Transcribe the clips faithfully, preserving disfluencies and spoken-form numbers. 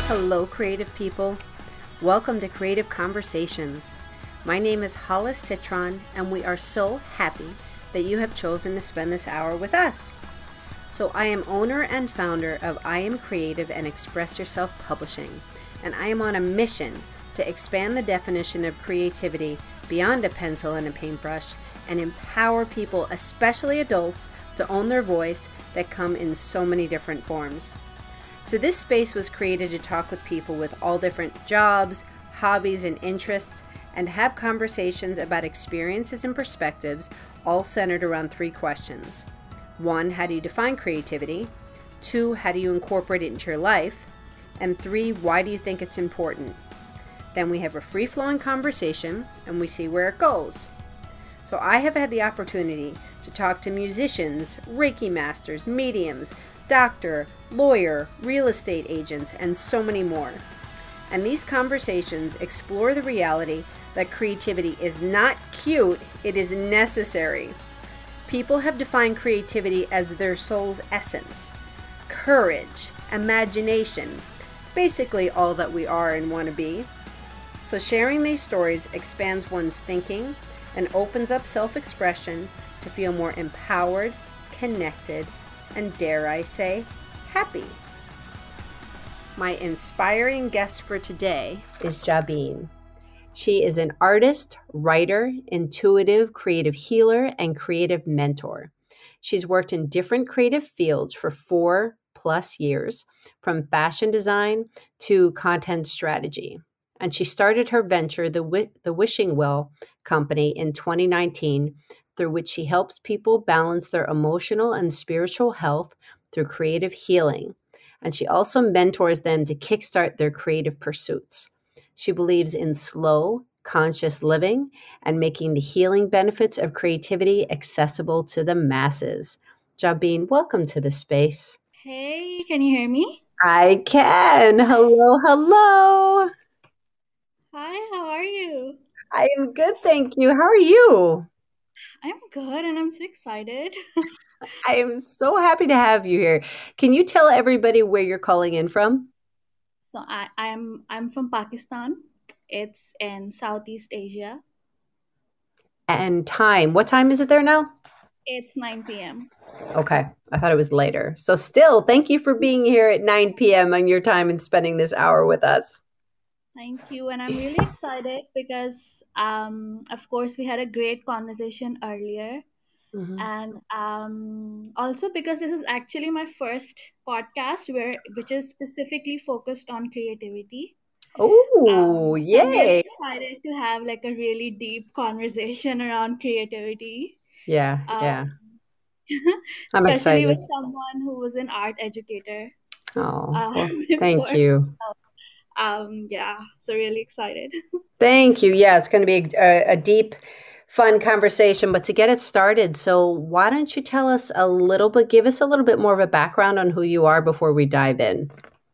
Hello, creative people. Welcome to Creative Conversations. My name is Hollis Citron, and we are so happy that you have chosen to spend this hour with us. So I am owner and founder of I Am Creative and Express Yourself Publishing, and I am on a mission to expand the definition of creativity beyond a pencil and a paintbrush and empower people, especially adults, to own their voice that come in so many different forms. So this space was created to talk with people with all different jobs, hobbies, and interests, and have conversations about experiences and perspectives, all centered around three questions. One, how do you define creativity? Two, how do you incorporate it into your life? And three, why do you think it's important? Then we have a free-flowing conversation, and we see where it goes. So I have had the opportunity to talk to musicians, Reiki masters, mediums, doctor, lawyer, real estate agents, and so many more. And these conversations explore the reality that creativity is not cute, it is necessary. People have defined creativity as their soul's essence, courage, imagination, basically all that we are and want to be. So sharing these stories expands one's thinking and opens up self-expression to feel more empowered, connected, and dare I say, happy. My inspiring guest for today is Jabeen. She is an artist, writer, intuitive, creative healer, and creative mentor. She's worked in different creative fields for four plus years, from fashion design to content strategy. And she started her venture, the, w- the Wishing Well Company, in twenty nineteen, through which she helps people balance their emotional and spiritual health through creative healing. And she also mentors them to kickstart their creative pursuits. She believes in slow, conscious living and making the healing benefits of creativity accessible to the masses. Jabeen, welcome to the space. Hey, can you hear me? I can. Hello, hello. Hi, how are you? I am good, thank you. How are you? I'm good and I'm so excited. I am so happy to have you here. Can you tell everybody where you're calling in from? So I, I'm I'm from Pakistan. It's in Southeast Asia. And time. What time is it there now? It's nine p m Okay. I thought it was later. So still, thank you for being here at nine p.m. on your time and spending this hour with us. Thank you. And I'm really excited because um of course we had a great conversation earlier. Mhm. And um also because this is actually my first podcast where which is specifically focused on creativity. Oh, Um, so I'm really yay. excited to have like a really deep conversation around creativity, Yeah, um, yeah. I'm especially with excited. someone who was an art educator Oh, uh, well, thank before. you. Um, yeah, so really excited. Thank you. Yeah, it's going to be a, a deep, fun conversation. But to get it started, so why don't you tell us a little bit, give us a little bit more of a background on who you are before we dive in?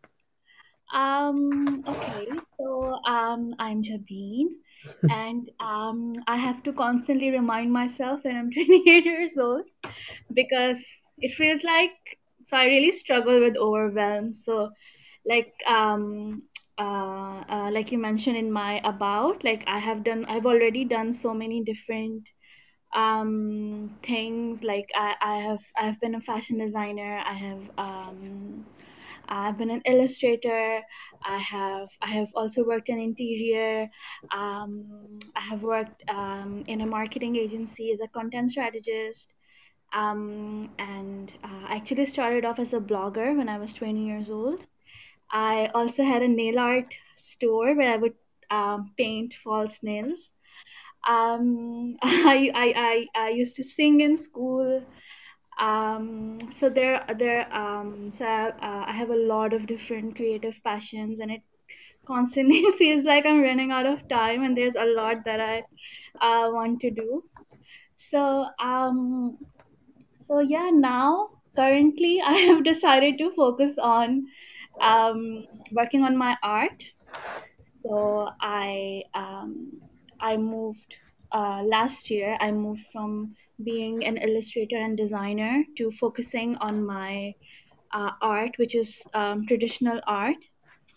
Um, okay, so um, I'm Jabeen, and um, I have to constantly remind myself that I'm twenty-eight years old because it feels like so I really struggle with overwhelm. So like um uh, uh like you mentioned in my about, like I have done I've already done so many different um things. Like i i have I've been a fashion designer. I have um I've been an illustrator. I have I have also worked in interior. um I have worked um in a marketing agency as a content strategist. Um and uh, I actually started off as a blogger when I was twenty years old. I also had a nail art store where I would um, paint false nails. Um, I, I, I, I used to sing in school. Um, so there, there, um, so I, uh, I have a lot of different creative passions, and it constantly feels like I'm running out of time, and there's a lot that I uh, want to do. So, um, so yeah, now currently I have decided to focus on um, working on my art. So I um, I moved uh, last year. I moved from being an illustrator and designer to focusing on my uh, art, which is um, traditional art.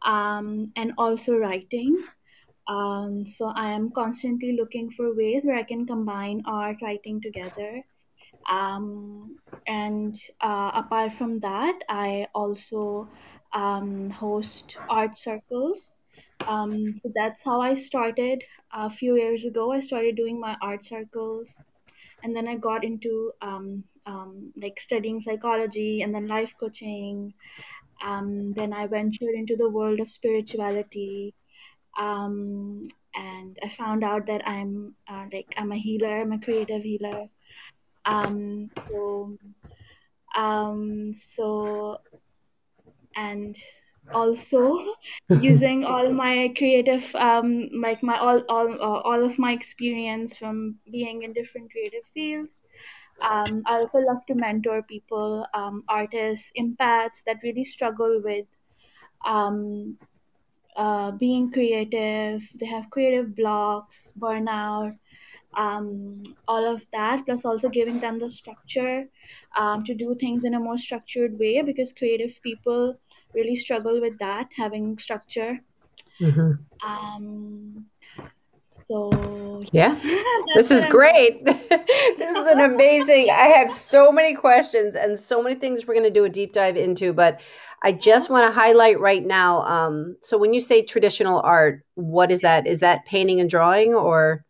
um, and also writing. Um, so I am constantly looking for ways where I can combine art, writing together. Um, and uh, apart from that, I also um, host art circles. Um, so that's how I started a few years ago. I started doing my art circles, and then I got into um, um, like studying psychology and then life coaching. Um, then I ventured into the world of spirituality, um, and I found out that I'm uh, like I'm a healer, I'm a creative healer. Um, so um, so and also using all my creative um like my all all uh, all of my experience from being in different creative fields. um I also love to mentor people, um artists, empaths that really struggle with um uh, being creative. They have creative blocks, burnout, um, all of that, plus also giving them the structure um, to do things in a more structured way, because creative people really struggle with that, having structure. Mhm. Um, so Yeah. yeah, that's This what is I'm doing. great. This is an amazing. I have so many questions and so many things we're going to do a deep dive into, but I just want to highlight right now. Um, so when you say traditional art, what is that? Is that painting and drawing, or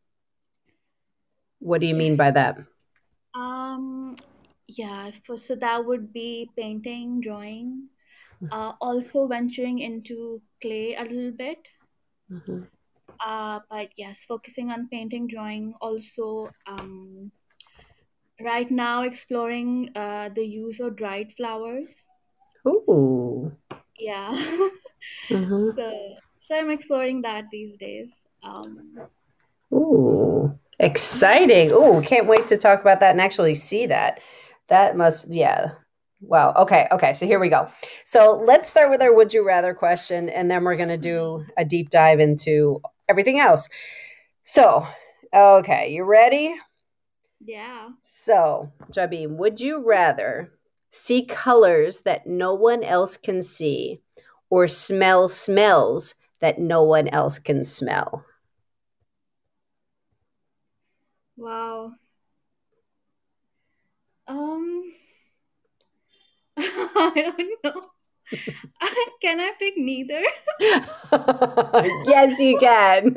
what do you mean Yes. by that? Um, yeah, for, so that would be painting, drawing, uh, also venturing into clay a little bit. Mhm. Uh, but yes, focusing on painting, drawing, also um, right now exploring uh, the use of dried flowers. Ooh. Yeah. Mhm. so so I'm exploring that these days. Um, Ooh. yeah. Exciting. Ooh, can't wait to talk about that and actually see that. That must, yeah. Wow. Okay. Okay. So here we go. So let's start with our would you rather question, and then we're going to do a deep dive into everything else. So, okay, you ready? Yeah. So, Jabim, would you rather see colors that no one else can see or smell smells that no one else can smell? Wow. Um, I don't know. Can I pick neither? Yes, you can.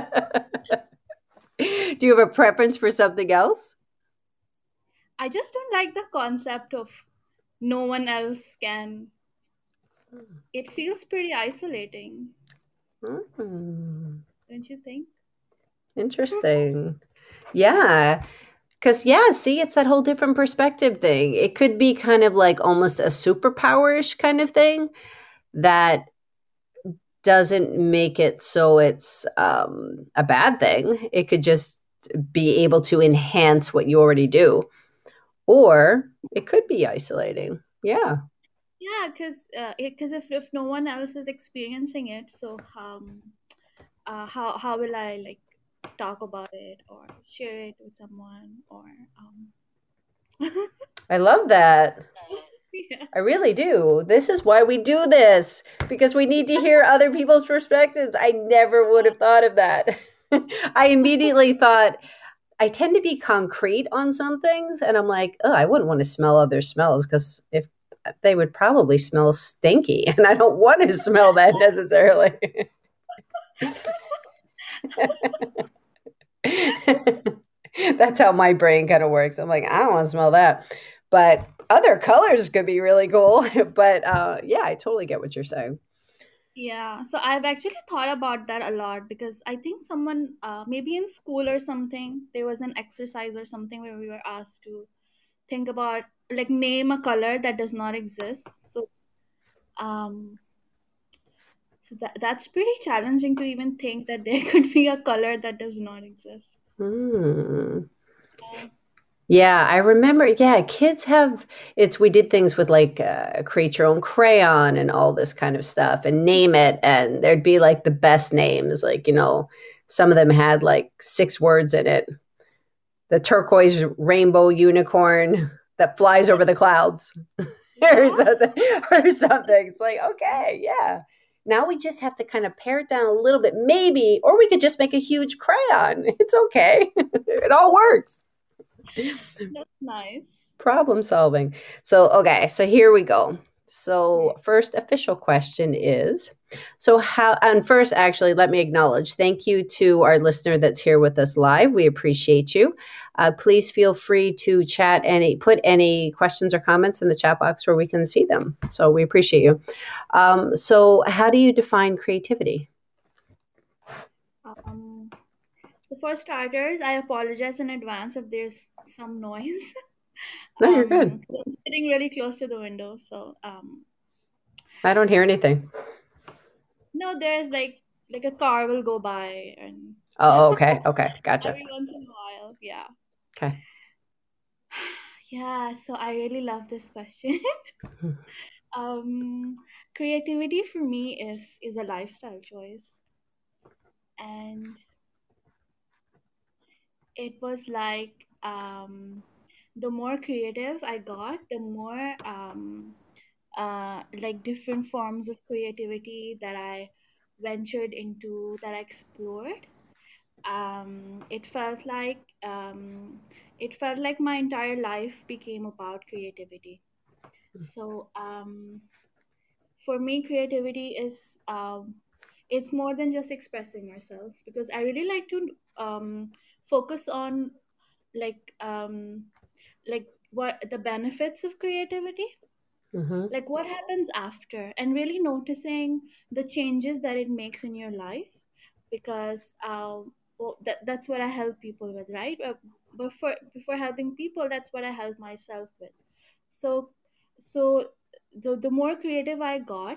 Do you have a preference for something else? I just don't like the concept of no one else can. It feels pretty isolating, Hmm. don't you think? Interesting. Yeah. Because, yeah, see, it's that whole different perspective thing. It could be kind of like almost a superpower-ish kind of thing that doesn't make it so it's um, a bad thing. It could just be able to enhance what you already do. Or it could be isolating. Yeah. Yeah, because uh, because if, if no one else is experiencing it, so um, uh, how how will I like talk about it or share it with someone or um I love that. yeah. I really do. This is why we do this, because we need to hear other people's perspectives. I never would have thought of that. I immediately thought, I tend to be concrete on some things, and I'm like, oh, I wouldn't want to smell other smells because if they would probably smell stinky, and I don't want to smell that necessarily. That's how my brain kind of works. I'm like, I don't want to smell that. But other colors could be really cool. But uh, yeah, I totally get what you're saying. Yeah, so I've actually thought about that a lot because I think someone, uh, maybe in school or something, there was an exercise or something where we were asked to think about, like, name a color that does not exist. So, um, so that that's pretty challenging to even think that there could be a color that does not exist. Hmm. Yeah. Yeah, I remember. Yeah, kids have it's we did things with like uh, create your own crayon and all this kind of stuff and name it. And there'd be like the best names. Like, you know, some of them had like six words in it. The turquoise rainbow unicorn that flies over the clouds or Yeah. something or something. It's like, okay, yeah. Now we just have to kind of pare it down a little bit, maybe, or we could just make a huge crayon. It's okay. It all works. That's nice. Problem solving. So, okay, so here we go. So, first official question is, so how, and first, actually, let me acknowledge, thank you to our listener that's here with us live. We appreciate you. Uh, please feel free to chat any, put any questions or comments in the chat box where we can see them. So, we appreciate you. Um, so, how do you define creativity? Um, so for starters, I apologize in advance if there's some noise. No, you're good. Um, I'm sitting really close to the window, so um, I don't hear anything. no, there's like like a car will go by and Oh, okay. Okay. Gotcha. every once in a while, yeah. Okay. Yeah, so I really love this question. um, creativity for me is is a lifestyle choice, and it was like um, the more creative I got, the more um, uh, like different forms of creativity that I ventured into, that I explored. Um, it felt like um, it felt like my entire life became about creativity. So um, for me, creativity is um, it's more than just expressing yourself, because I really like to um, focus on like um, like what the benefits of creativity, Mm-hmm. like what happens after, and really noticing the changes that it makes in your life, because um, well, that, that's what I help people with, right? Uh, before before helping people, that's what I help myself with. So so the, the more creative I got,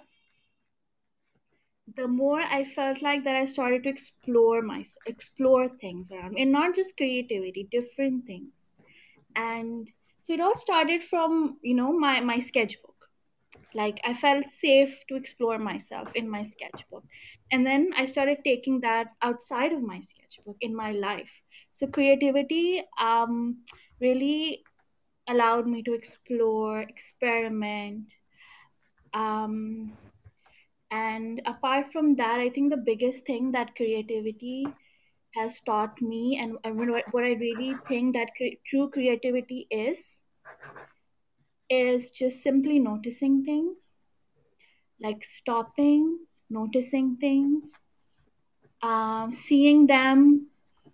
the more I felt like that I started to explore my explore things around me, and not just creativity, different things. And so it all started from, you know, my my sketchbook. Like I felt safe to explore myself in my sketchbook, and then I started taking that outside of my sketchbook in my life. So creativity um really allowed me to explore, experiment. um and apart from that, I think the biggest thing that creativity has taught me, and I mean, what what I really think that cre- true creativity is is just simply noticing things, like stopping, noticing things, um, seeing them,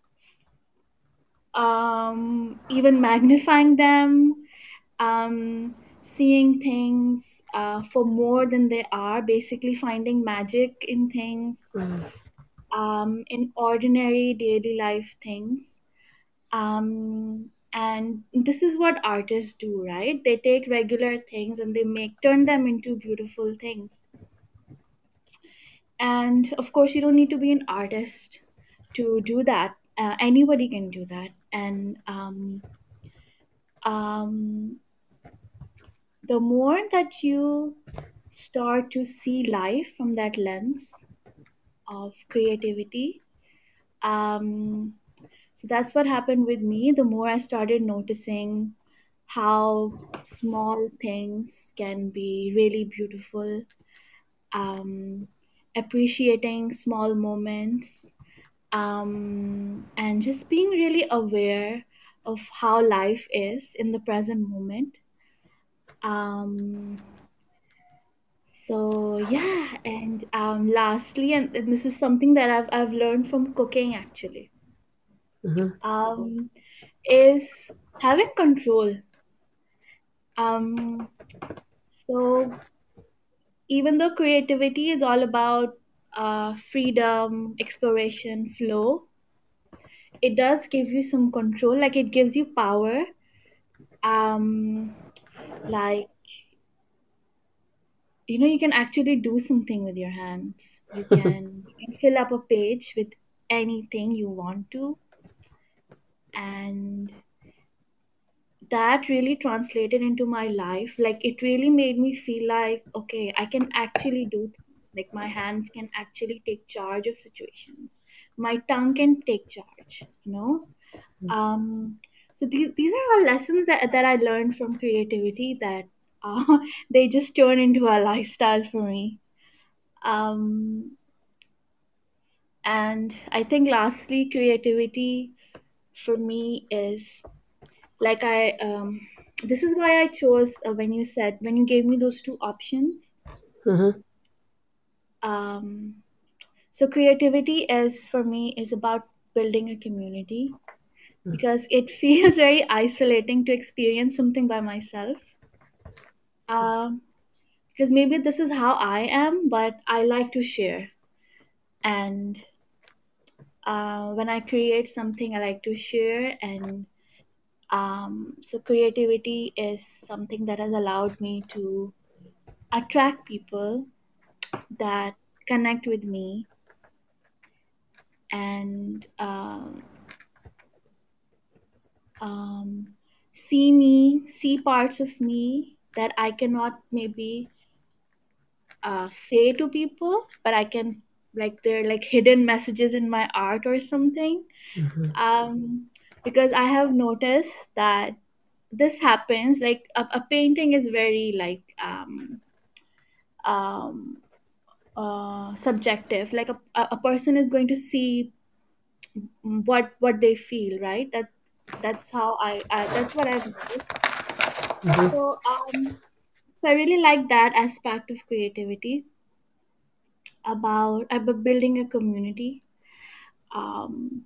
um, even magnifying them, um, seeing things uh, for more than they are, basically finding magic in things, um, in ordinary daily life things. Um, and this is what artists do, right? They take regular things and they make turn them into beautiful things. And of course, you don't need to be an artist to do that. Uh, anybody can do that. And um, um, the more that you start to see life from that lens of creativity, um, so that's what happened with me. The more I started noticing how small things can be really beautiful, um, appreciating small moments, um, and just being really aware of how life is in the present moment. Um, so yeah, and um, lastly, and, and this is something that I've I've learned from cooking actually, Mm-hmm. um, is having control. Um, so even though creativity is all about uh, freedom, exploration, flow, it does give you some control. Like it gives you power. Um, like you know, you can actually do something with your hands. You can you can fill up a page with anything you want to, and that really translated into my life. Like it really made me feel like, okay, I can actually do things. Like my hands can actually take charge of situations, my tongue can take charge, you know. um so these, these are all lessons that, that I learned from creativity, that uh, they just turn into a lifestyle for me. Um, and I think lastly, creativity for me is like I um, this is why I chose uh, when you said when you gave me those two options. Mm-hmm. Um, so creativity is for me is about building a community because it feels very isolating to experience something by myself. Um, because maybe this is how I am, but I like to share. And uh, when I create something, I like to share. And um, so creativity is something that has allowed me to attract people that connect with me and um, um, see me, see parts of me that I cannot maybe uh, say to people, but I can like they're like hidden messages in my art or something. Mm-hmm. Um, because I have noticed that this happens. Like a, a painting is very like um, um, uh, subjective. Like a, a a person is going to see what what they feel, right? That that's how I, I that's what I've noticed. Mm-hmm. So um, so I really like that aspect of creativity about about building a community. Um,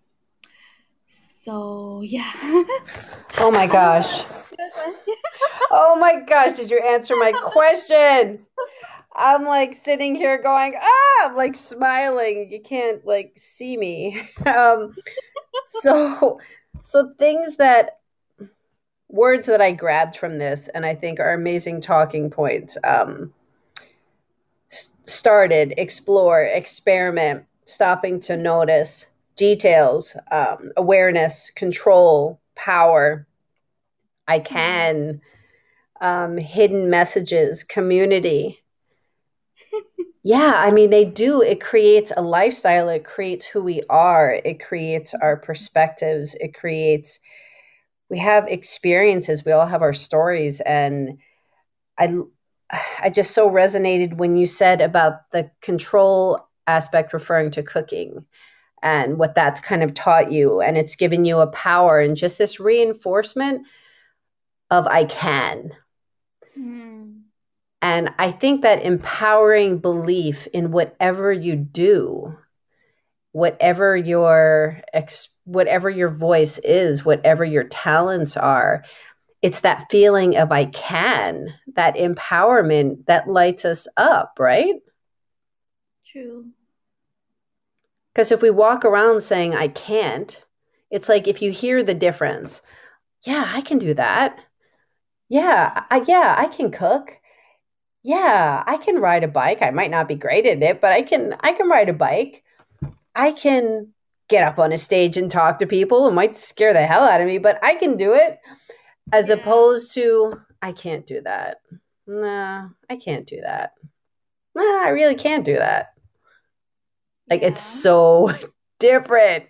so yeah. Oh my I hope gosh. that answers your question. Oh my gosh, did you answer my question? I'm like sitting here going, ah, I'm like smiling. You can't like see me. Um, so so things that words that I grabbed from this and I think are amazing talking points. Um, s- started, explore, experiment, stopping to notice, details, um, awareness, control, power. I Hmm. can, um, hidden messages, community. Yeah, I mean, they do. It creates a lifestyle. It creates who we are. It creates our perspectives. It creates, we have experiences. We all have our stories. And I, I just so resonated when you said about the control aspect referring to cooking and what that's kind of taught you. And it's given you a power and just this reinforcement of I can. Hmm. And I think that empowering belief in whatever you do, whatever your ex, whatever your voice is, whatever your talents are, it's that feeling of I can, that empowerment that lights us up, right? True. Because if we walk around saying I can't, it's like if you hear the difference, yeah, I can do that. Yeah, I, yeah, I can cook. Yeah, I can ride a bike. I might not be great at it, but I can I can ride a bike. I can get up on a stage and talk to people. It might scare the hell out of me, but I can do it. As Yeah. opposed to I can't do that. Nah, I can't do that. Nah, I really can't do that. Like it's Yeah. so different.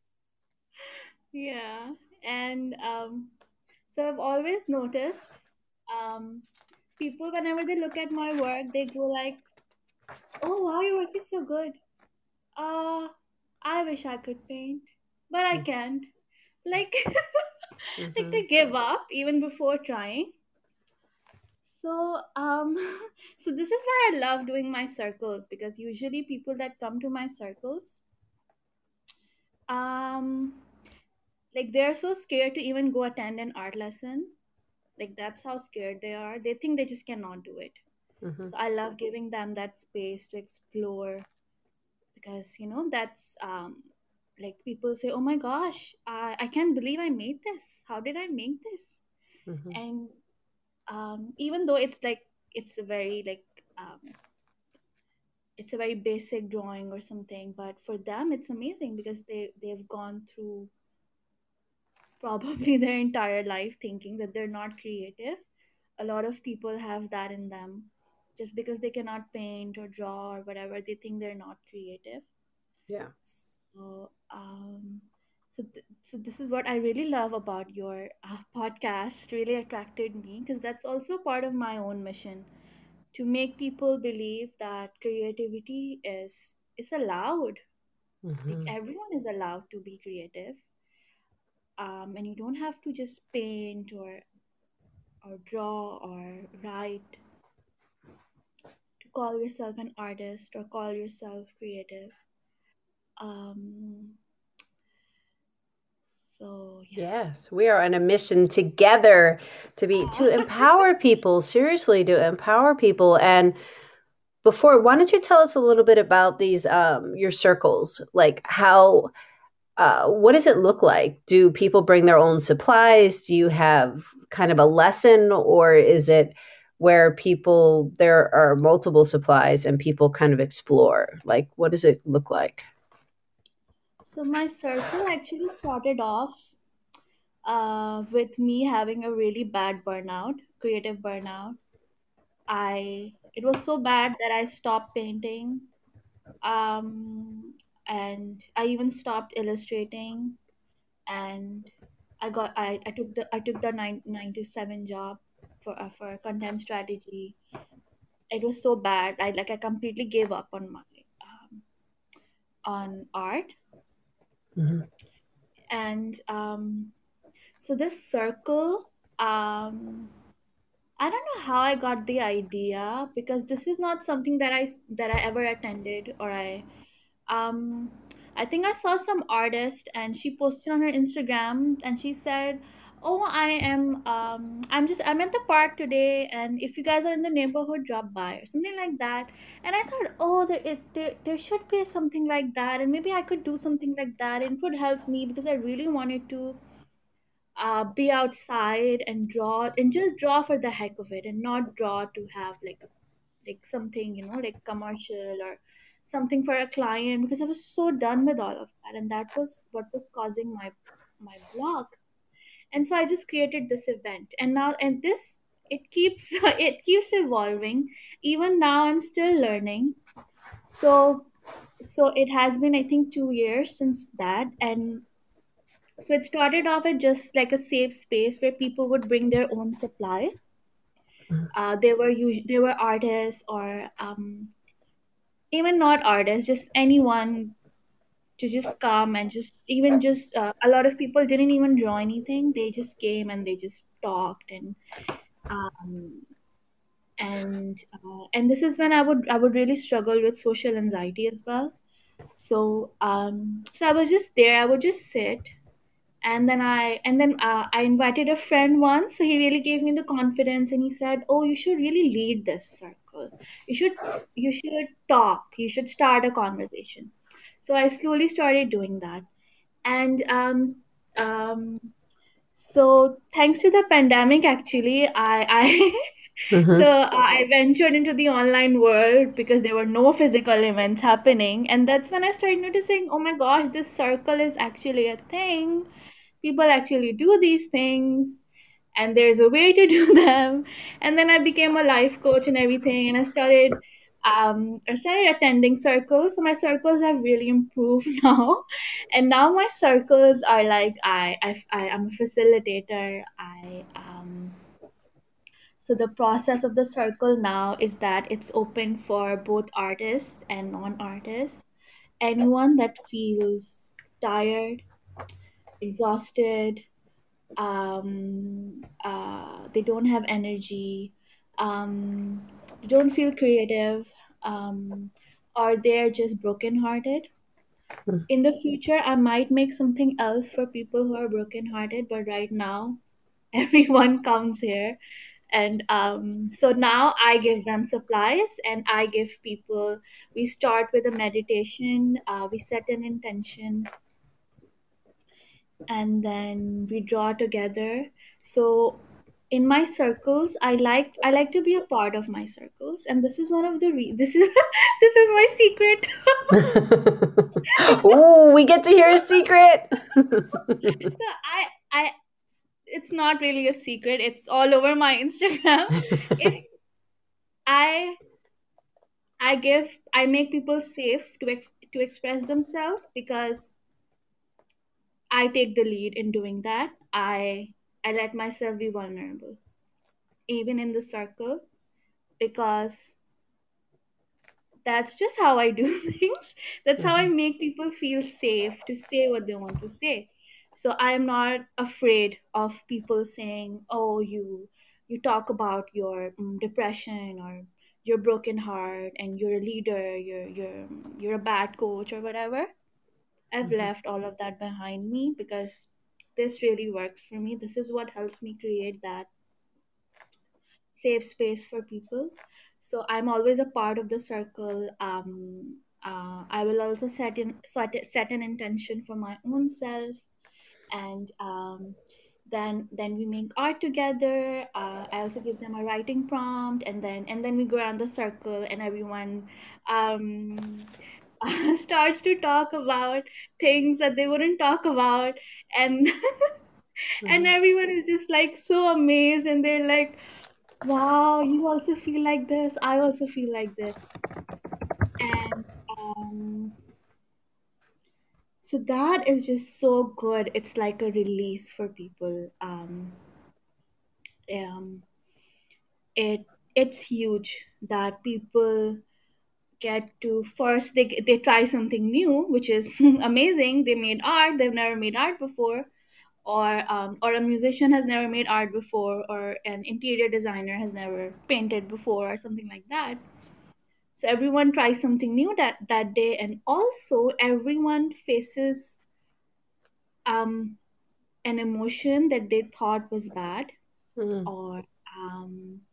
Yeah. And um, so I've always noticed um, people, whenever they look at my work, they go like, "Oh wow, your work is so good. Uh, I wish I could paint, but I can't." Like, like Mm-hmm. they give up even before trying. So um, so this is why I love doing my circles because usually people that come to my circles, um, like they're so scared to even go attend an art lesson. Like that's how scared they are. They think they just cannot do it. Mm-hmm. So I love giving them that space to explore because you know that's um like people say, "Oh my gosh, I I can't believe I made this. How did I make this?" Mm-hmm. And um even though it's like it's a very like um it's a very basic drawing or something, but for them it's amazing because they they've gone through probably their entire life thinking that they're not creative. A lot of people have that in them. Just because they cannot paint or draw or whatever, they think they're not creative. Yeah. So, um, so, th- so this is what I really love about your uh, podcast. Really attracted me because that's also part of my own mission to make people believe that creativity is is allowed. Like Hmm. everyone is allowed to be creative, um, and you don't have to just paint or or draw or write to call yourself an artist or call yourself creative. Um, so yeah. Yes, we are on a mission together to be to Ah. empower people, seriously, to empower people. And before, why don't you tell us a little bit about these um your circles? Like how uh what does it look like? Do people bring their own supplies? Do you have kind of a lesson, or is it where people there are multiple supplies and people kind of explore? Like what does it look like? So my circle actually started off uh, with me having a really bad burnout, creative burnout. I It was so bad that I stopped painting, um, and I even stopped illustrating, and I got I, I took the I took the nine nine to seven job for uh, for content strategy. It was so bad. I like I completely gave up on my um, on art, Mhm. and um, so this circle, um, I don't know how I got the idea because this is not something that I that I ever attended or I um I think I saw some artist and she posted on her Instagram and she said, "Oh, I am um I'm just I'm at the park today and if you guys are in the neighborhood, drop by," or something like that. And I thought, "Oh, there it there, there should be something like that and maybe I could do something like that and it would help me because I really wanted to uh, be outside and draw and just draw for the heck of it and not draw to have like a like something, you know, like commercial or something for a client because I was so done with all of that and that was what was causing my my block. And so I just created this event and now and this it keeps it keeps evolving. Even now I'm still learning. So so it has been I think two years since that. And so it started off as just like a safe space where people would bring their own supplies. Uh, they were us- they were artists or um, even not artists, just anyone to just come and just even just uh, a lot of people didn't even draw anything. They just came and they just talked and um, and uh, and this is when I would I would really struggle with social anxiety as well. So um, so I was just there. I would just sit and then i and then uh, I invited a friend once, so he really gave me the confidence and he said, "Oh, you should really lead this circle. you should you should talk, you should start a conversation." So I slowly started doing that. And um um so thanks to the pandemic, actually, i i so Hmm. I ventured into the online world because there were no physical events happening, and that's when I started noticing, oh my gosh, this circle is actually a thing. People actually do these things and there's a way to do them. And then I became a life coach and everything, and i started um, I started attending circles, so my circles have really improved now. And now my circles are like i i, I am a facilitator. I um So the process of the circle now is that it's open for both artists and non-artists. Anyone that feels tired, exhausted, um, uh, they don't have energy, um, they don't feel creative, um, or they're just brokenhearted. In the future, I might make something else for people who are brokenhearted, but right now, everyone comes here. And um, so now I give them supplies and I give people, we start with a meditation, uh, we set an intention, and then we draw together. So in my circles, i like i like to be a part of my circles, and this is one of the re- this is this is my secret. Oh, we get to hear a secret. So i i it's not really a secret, it's all over my Instagram. It's i i give I make people safe to ex- to express themselves because I take the lead in doing that. I i let myself be vulnerable even in the circle, because that's just how I do things. That's how I Mhm. make people feel safe to say what they want to say. So I am not afraid of people saying, "Oh, you you talk about your mm, depression or your broken heart, and you're a leader, you're you're you're a bad coach or whatever." I've Mhm. left all of that behind me because this really works for me. This is what helps me create that safe space for people. So I'm always a part of the circle. Um, uh, I will also set in set, set an intention for my own self, and um, then then we make art together. Uh, I also give them a writing prompt, and then and then we go around the circle, and everyone um, starts to talk about things that they wouldn't talk about, and and Mhm. everyone is just like so amazed, and they're like, wow, you also feel like this. I also feel like this. And um, so that is just so good. It's like a release for people. Um, um, it it's huge that people get to first they they try something new, which is amazing. They made art. They've never made art before, or um, or a musician has never made art before, or an interior designer has never painted before, or something like that. So everyone tries something new that that day, and also everyone faces um, an emotion that they thought was bad, Mhm. or um,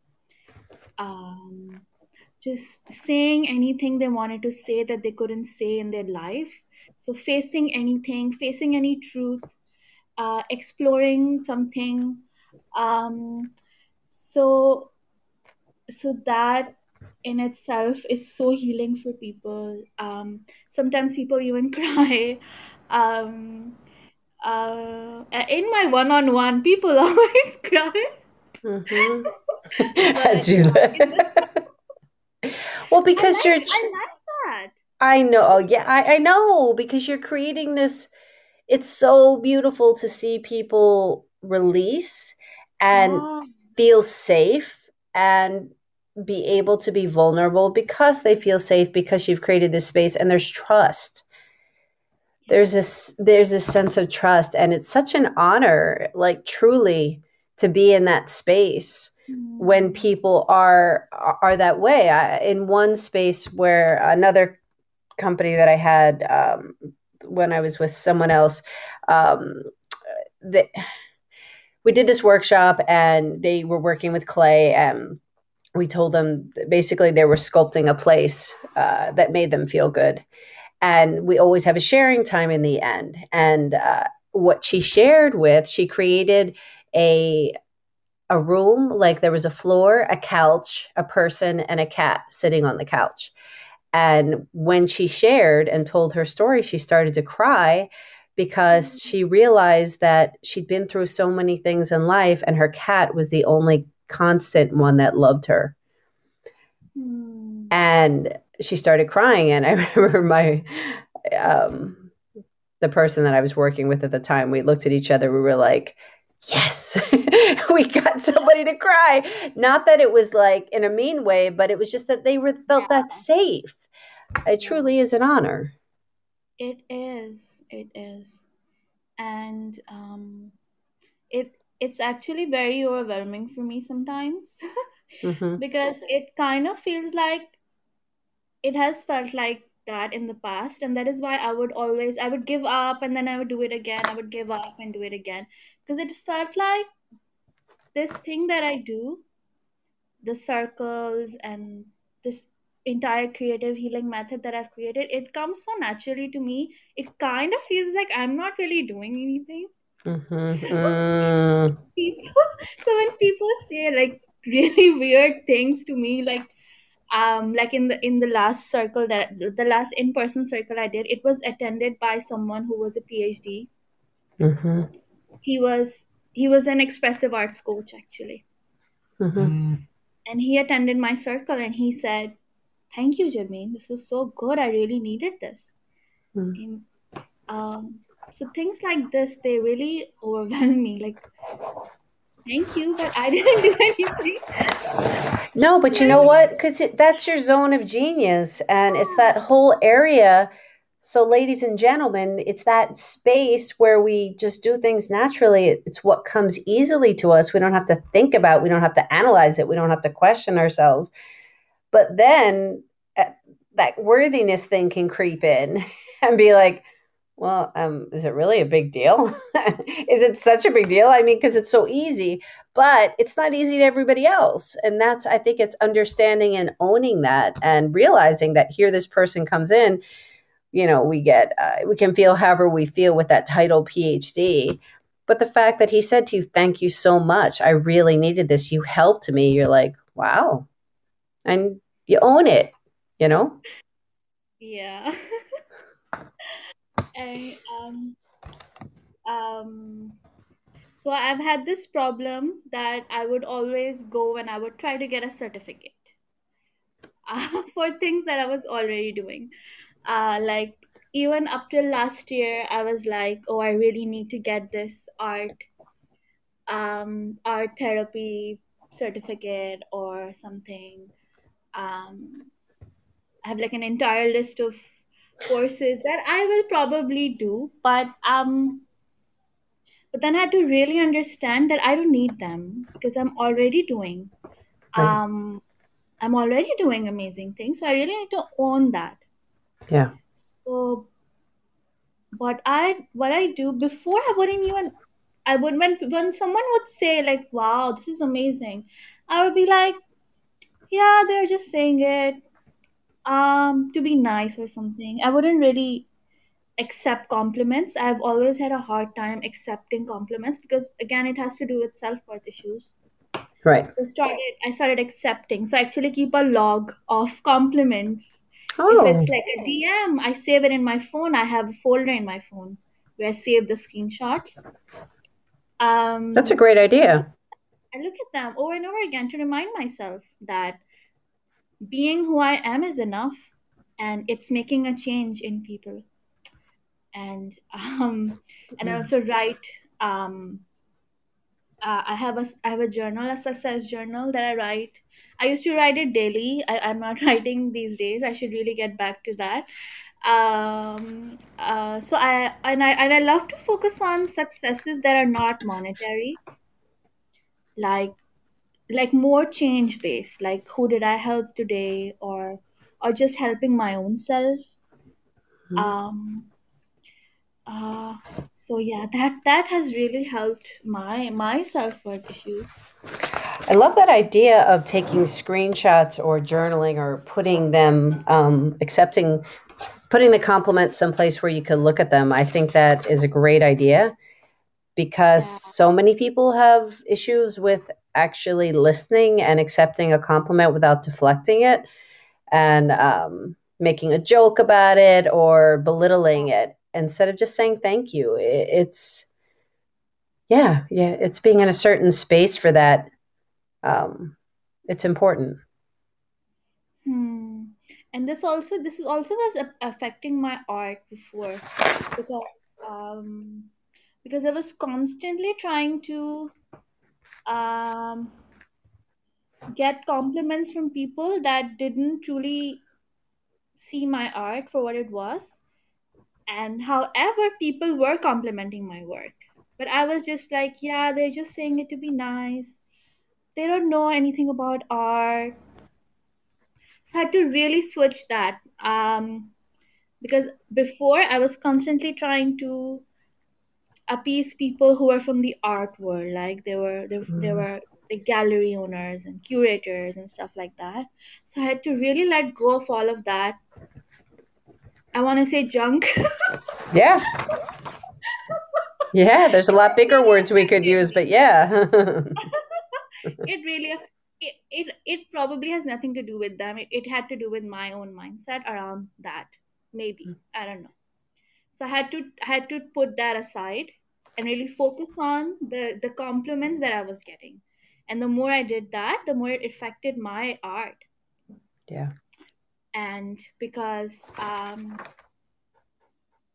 um, just saying anything they wanted to say that they couldn't say in their life. So facing anything, facing any truth, uh, exploring something. Um, so so that in itself is so healing for people. Um, sometimes people even cry. Um, uh, in my one-on-one, people always cry. Mhm. But As you uh, in the, well, I because you're like I like that. I know. I Oh, just yeah, I, I know because you're creating this. It's so beautiful to see people release and yeah, feel safe and be able to be vulnerable because they feel safe because you've created this space and there's trust. There's yes. this there's this sense of trust and it's such an honor, like truly, to be in that space when Mm, people are are that way. I, in one space where another company that I had um, when I was with someone else. Um, the, we did this workshop and they were working with clay and we told them basically they were sculpting a place uh, that made them feel good. And we always have a sharing time in the end. And uh, what she shared with, she created a a room like there was a floor, a couch, a person, and a cat sitting on the couch. And when she shared and told her story, she started to cry because she realized that she'd been through so many things in life and her cat was the only constant one that loved her. mm, And she started crying. And I remember my, um, the person that I was working with at the time, we looked at each other. We were like, yes, we got somebody to cry. Not that it was like in a mean way, but it was just that they were felt that yeah, safe. It yeah. truly is an honor. It is. It is. And um, it it's actually very overwhelming for me sometimes Hmm. because it kind of feels like it has felt like that in the past, and that is why I would always I would give up, and then I would do it again. I would give up and do it again because it felt like this thing that I do, the circles and this entire creative healing method that I've created, it comes so naturally to me. It kind of feels like I'm not really doing anything. Mhm. So Mm. people so when people say like really weird things to me, like um like in the in the last circle that the last in-person circle I did, it was attended by someone who was a PhD. Mhm. He was he was an expressive arts coach actually, Mhm. and he attended my circle and he said, thank you, Jameen, this was so good, I really needed this. Mm. And um so things like this, they really overwhelm me. Like Thank you, but I didn't do anything. No, but you know what? Because that's your zone of genius, and it's that whole area. So, ladies and gentlemen, it's that space where we just do things naturally. It's what comes easily to us. We don't have to think about, we don't have to analyze it, we don't have to question ourselves. But then uh, that worthiness thing can creep in and be like, well, um, is it really a big deal? Is it such a big deal? I mean, because it's so easy, but it's not easy to everybody else. And that's, I think it's understanding and owning that and realizing that here this person comes in, you know, we get, uh, we can feel however we feel with that title PhD. But the fact that he said to you, thank you so much. I really needed this. You helped me. You're like, wow. And you own it, you know? Yeah. And um um so I've had this problem that I would always go when I would try to get a certificate uh, for things that I was already doing. Uh, like even up till last year, I was like, oh, I really need to get this art um, art therapy certificate or something. Um, I have like an entire list of courses that I will probably do, but um, but then I had to really understand that I don't need them because I'm already doing Right. um I'm already doing amazing things, so I really need to own that. Yeah. So what I what I do before I wouldn't even I would when when someone would say like, "Wow, this is amazing," I would be like, "Yeah, they're just saying it um to be nice or something." I wouldn't really accept compliments. I've always had a hard time accepting compliments because again, it has to do with self worth issues. Right. So started I started accepting. So I actually keep a log of compliments. If Oh, it's like a D M, I save it in my phone. I have a folder in my phone where I save the screenshots. that's a Um, great idea. I look at them over and over again to remind myself that being who I am is enough, and it's making a change in people. And um, and I Yeah. also write. Um, uh, I have a I have a journal, a success journal that I write. I used to write it daily. I, I'm not writing these days. I should really get back to that. Um, uh, so I and I and I love to focus on successes that are not monetary, like like more change based, like who did I help today, or or just helping my own self. Mhm. Um, uh, so yeah, that that has really helped my my self worth issues. I love that idea of taking screenshots or journaling or putting them, um, accepting, putting the compliments someplace where you can look at them. I think that is a great idea because Yeah. so many people have issues with actually listening and accepting a compliment without deflecting it and um, making a joke about it or belittling it instead of just saying thank you. It, it's, yeah, yeah, it's being in a certain space for that. Um, it's important. Hmm. And this also this is also was a- affecting my art before because um because I was constantly trying to um get compliments from people that didn't truly see my art for what it was. And however, people were complimenting my work. But I was just like, yeah, they're just saying it to be nice. They don't know anything about art. So I had to really switch that. Um, because before I was constantly trying to appease people who were from the art world, like they were they, they Mm. were the gallery owners and curators and stuff like that. So I had to really let go of all of that. I want to say junk. Yeah. Yeah. There's a lot bigger words we could use, but yeah. It really aff- it, it it probably has nothing to do with them. It, it had to do with my own mindset around that. Maybe I don't know. So I had to I had to put that aside and really focus on the the compliments that I was getting. And the more I did that, the more it affected my art. Yeah. And because um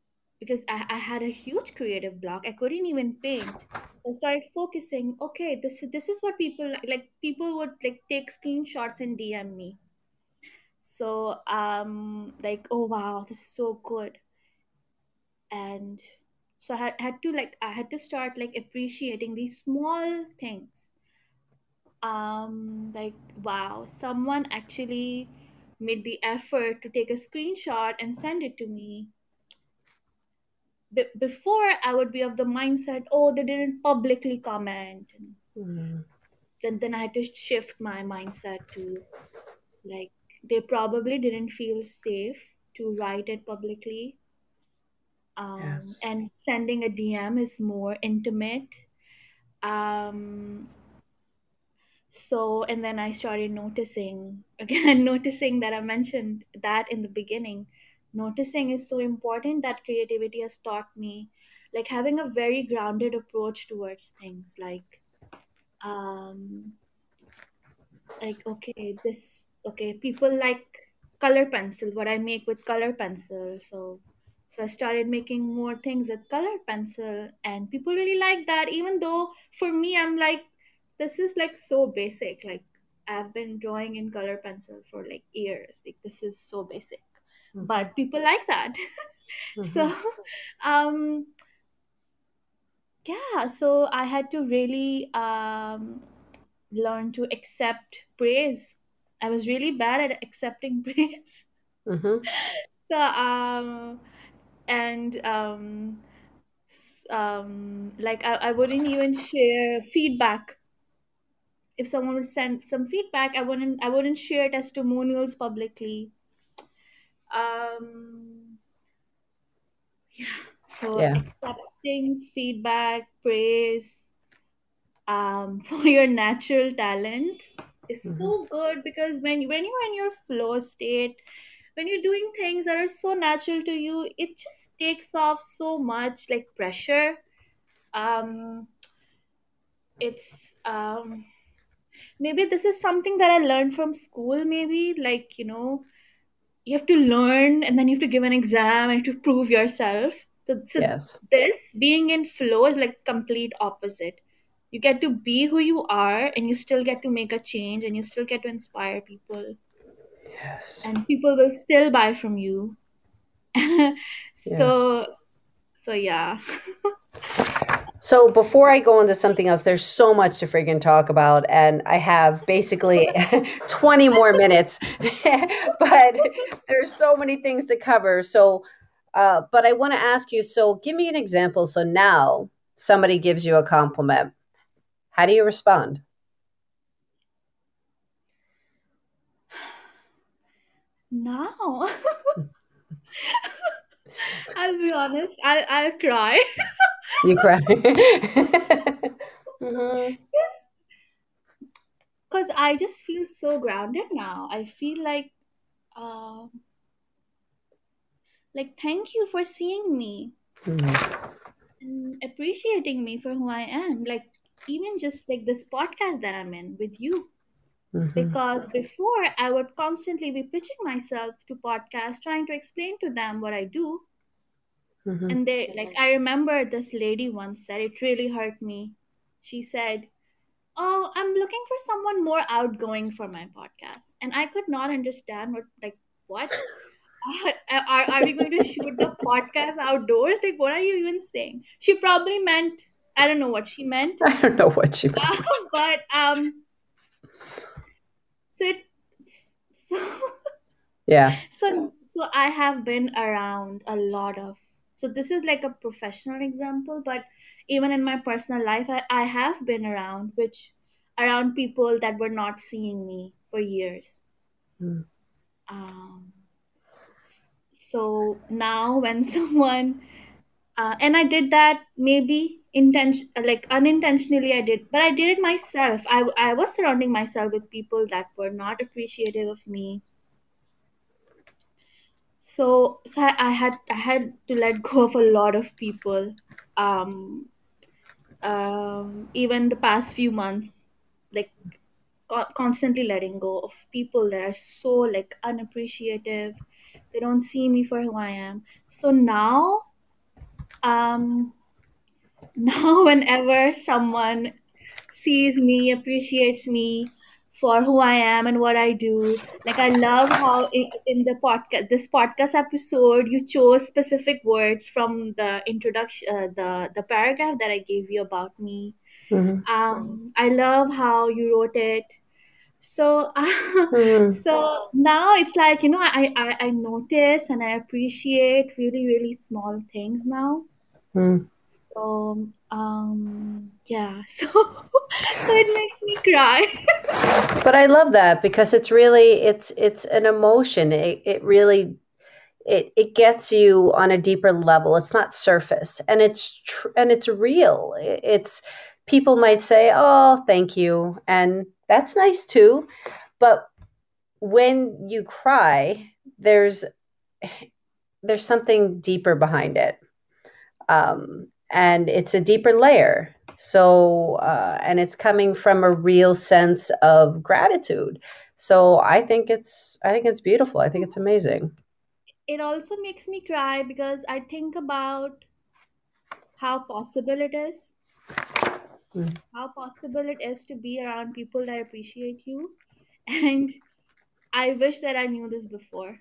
because I, I had a huge creative block. I couldn't even paint. I started focusing. Okay, this is this is what people like. Like people would like take screenshots and D M me. So um, like oh wow, this is so good. And so I had, had to like I had to start like appreciating these small things. Um, like wow, someone actually made the effort to take a screenshot and send it to me. Be- before I would be of the mindset, oh, they didn't publicly comment. And Mm. then then I had to shift my mindset to like they probably didn't feel safe to write it publicly. Um, Yes. and sending a D M is more intimate. Um, so and then I started noticing again, noticing that I mentioned that in the beginning. Noticing is so important that creativity has taught me, like having a very grounded approach towards things, like um like okay this okay people like color pencil, what I make with color pencil. So so I started making more things with color pencil, and people really like that, even though for me I'm like, this is like so basic. Like I've been drawing in color pencil for like years, like this is so basic, Mm-hmm. but people like that. Mm-hmm. So um yeah, so I had to really um learn to accept praise. I was really bad at accepting praise. Mm-hmm. So um and um s- um like I, I wouldn't even share feedback. If someone would send some feedback, I wouldn't I wouldn't share testimonials publicly. Um yeah. So Yeah. accepting feedback, praise, um, for your natural talents is Mm-hmm. so good, because when you, when you're in your flow state, when you're doing things that are so natural to you, it just takes off so much like pressure. Um, it's um, maybe this is something that I learned from school. Maybe like you know you have to learn and then you have to give an exam and you have to prove yourself. So, so Yes. this being in flow is like complete opposite. You get to be who you are and you still get to make a change and you still get to inspire people, Yes. and people will still buy from you. Yes. so so yeah. So before I go into something else, there's so much to friggin' talk about, and I have basically twenty more minutes, but there's so many things to cover. So, uh, but I want to ask you. So, give me an example. So now somebody gives you a compliment. How do you respond? Now I'll be honest, I'll, I'll cry. You cry. Hmm. Because I just feel so grounded now. I feel like um like thank you for seeing me and appreciating me for who I am. Like even just like this podcast that I'm in with you. Hmm. Because before I would constantly be pitching myself to podcasts, trying to explain to them what I do. Hmm. And they like I remember this lady once said, it really hurt me. She said, oh, I'm looking for someone more outgoing for my podcast. And I could not understand what like what? Are, are, are we going to shoot the podcast outdoors? Like, what are you even saying? She probably meant, I don't know what she meant, I don't know what you uh, meant. but um, so it, so, Yeah. so, so I have been around a lot of, so this is like a professional example, but even in my personal life, I, I have been around, which around people that were not seeing me for years. Mm. Um, so now when someone uh, and I did that maybe intention like unintentionally I did, but I did it myself. I, I was surrounding myself with people that were not appreciative of me. So so I, I had I had to let go of a lot of people. um um Even the past few months, like co- constantly letting go of people that are so like unappreciative. They don't see me for who I am. So now Um, now whenever someone sees me, appreciates me for who I am and what I do. Like I love how i- in the podcast, this podcast episode, you chose specific words from the introduction, uh, the the paragraph that I gave you about me. Mhm. Um, I love how you wrote it. So, Mhm. so now it's like you know, I, I I notice and I appreciate really really small things now. Mhm. So, um, yeah. So, so it makes me cry. But I love that because it's really it's it's an emotion. It it really it it gets you on a deeper level. It's not surface, and it's tr- and it's real. I- It's people might say, "Oh, thank you," and that's nice too. But when you cry, there's there's something deeper behind it, um, and it's a deeper layer. So, uh, and it's coming from a real sense of gratitude. So, I think it's I think it's beautiful. I think it's amazing. It also makes me cry because I think about how possible it is, Mm. how possible it is to be around people that appreciate you. And I wish that I knew this before.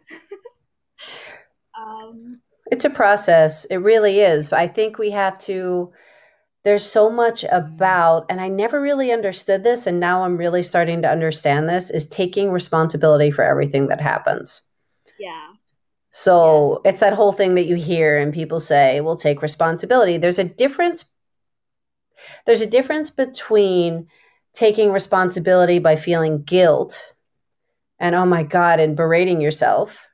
Um, It's a process. It really is. I think we have to. There's so much about, and I never really understood this, and now I'm really starting to understand this, is taking responsibility for everything that happens. yeah, yes. So it's that whole thing that you hear and people say, "We'll take responsibility." There's a difference. There's a difference between taking responsibility by feeling guilt and oh my God, and berating yourself.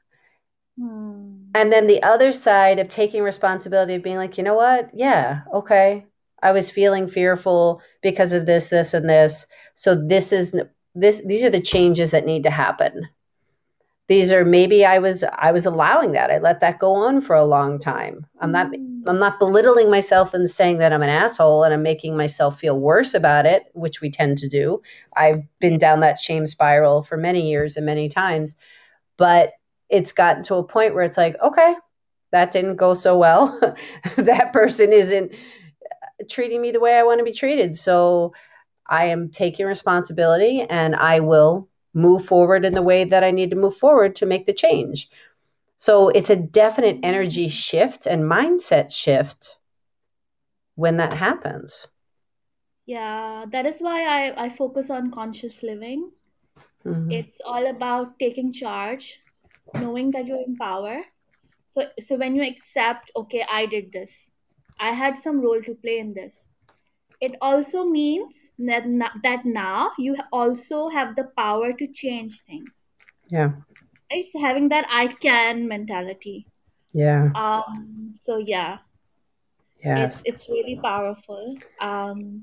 Hmm. And then the other side of taking responsibility of being like, you know what? Yeah, okay. I was feeling fearful because of this, this, and this. So this is this these are the changes that need to happen. These are maybe I was I was allowing that. I let that go on for a long time. I'm not Hmm. I'm not belittling myself and saying that I'm an asshole and I'm making myself feel worse about it, which we tend to do. I've been Yeah. down that shame spiral for many years and many times, but it's gotten to a point where it's like, okay, that didn't go so well. That person isn't treating me the way I want to be treated. So I am taking responsibility and I will move forward in the way that I need to move forward to make the change. So it's a definite energy shift and mindset shift when that happens. Yeah, that is why I, I focus on conscious living. Mhm. It's all about taking charge, knowing that you're in power. So, so when you accept, okay, I did this, I had some role to play in this. It also means that, n- that now you ha- also have the power to change things. Yeah. It's having that I can mentality. Yeah. Um, so yeah, it's Yes. it's really powerful. Um,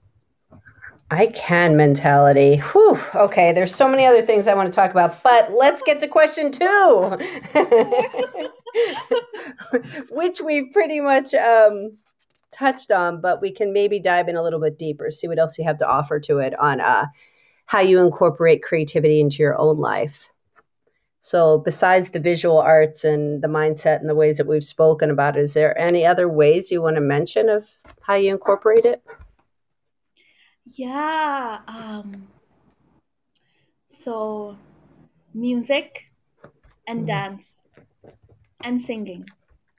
I can mentality. Whew. Okay, there's so many other things I want to talk about, but let's get to question two, which we pretty much um, touched on, but we can maybe dive in a little bit deeper, see what else you have to offer to it on uh, how you incorporate creativity into your own life. So, besides the visual arts and the mindset and the ways that we've spoken about, is there any other ways you want to mention of how you incorporate it? yeah. Um, so music and dance and singing.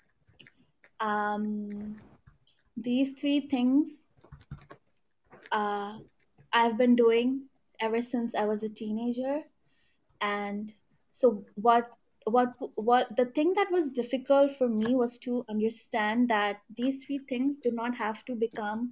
Um, these three things uh, I've been doing ever since I was a teenager. And so what what what the thing that was difficult for me was to understand that these three things do not have to become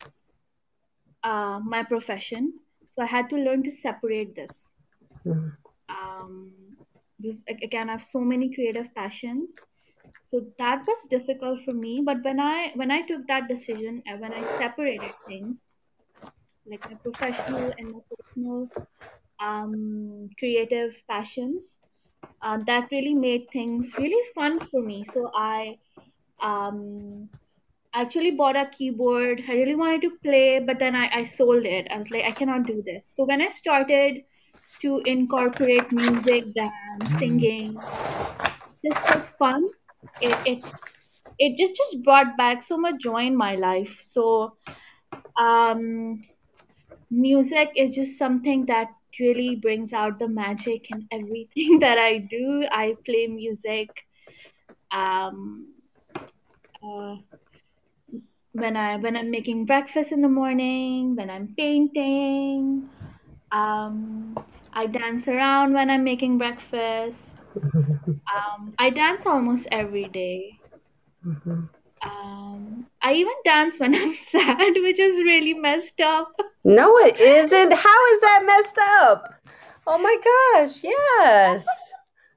uh, my profession. So I had to learn to separate this. Mhm. Um, because a- again, I have so many creative passions. So that was difficult for me. But when I when I took that decision and when I separated things, like my professional and my personal um, creative passions, uh, that really made things really fun for me. So I um, actually bought a keyboard. I really wanted to play, but then I, I sold it. I was like, I cannot do this. So when I started to incorporate music, dance, singing, just for fun, it, it it just just brought back so much joy in my life. So um music is just something that really brings out the magic in everything that I do. I play music um uh, when I when I'm making breakfast in the morning, when I'm painting. Um, I dance around when I'm making breakfast. Um, I dance almost every day. Mhm. Um, I even dance when I'm sad, which is really messed up. No, it isn't. How is that messed up? Oh my gosh, yes.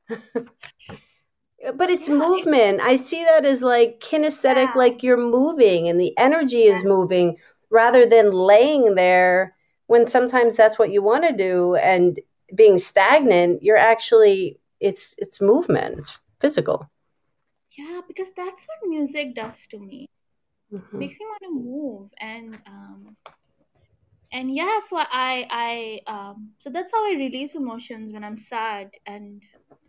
But it's Yeah, it, movement. I see that as like kinesthetic, yeah, like you're moving and the energy is yes, moving rather than laying there when sometimes that's what you want to do and being stagnant, you're actually it's it's movement. It's physical. yeah, because that's what music does to me. Hmm. Makes me want to move, and um, and yeah, so I I um, so that's how I release emotions when I'm sad, and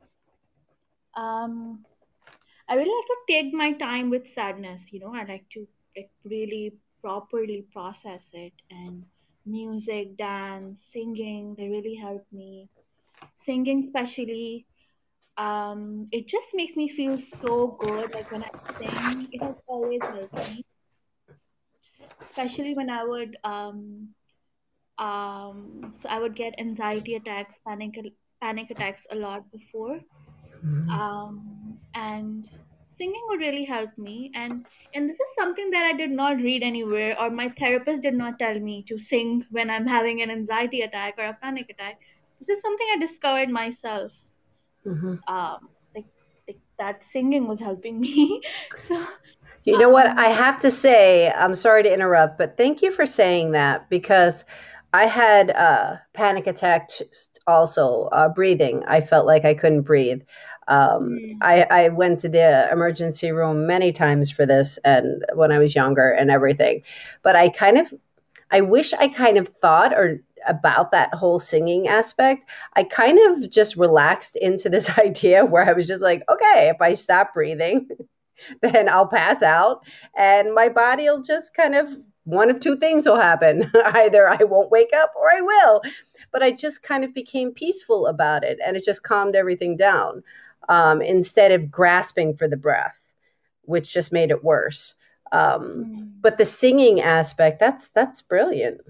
um, I really like to take my time with sadness, you know. I like to like really properly process it, and music, dance, singing, they really help me. Singing especially, um, it just makes me feel so good. Like when I sing, it has always helped me. Especially when I would um um so I would get anxiety attacks, panic panic attacks a lot before, um, and singing would really help me. and and this is something that I did not read anywhere, or my therapist did not tell me to sing when I'm having an anxiety attack or a panic attack. This is something I discovered myself, Hmm. um, like, like that singing was helping me. So You know what? I um, have to say, I'm sorry to interrupt, but thank you for saying that because I had a panic attack t- also, uh, breathing. I felt like I couldn't breathe. Um, mm, I, I went to the emergency room many times for this and when I was younger and everything. But I kind of, I wish I kind of thought or about that whole singing aspect. I kind of just relaxed into this idea where I was just like, okay, if I stop breathing, then I'll pass out and my body will just kind of one of two things will happen. Either I won't wake up or I will. But I just kind of became peaceful about it and it just calmed everything down um, instead of grasping for the breath, which just made it worse. Um, mm, but the singing aspect, that's that's brilliant.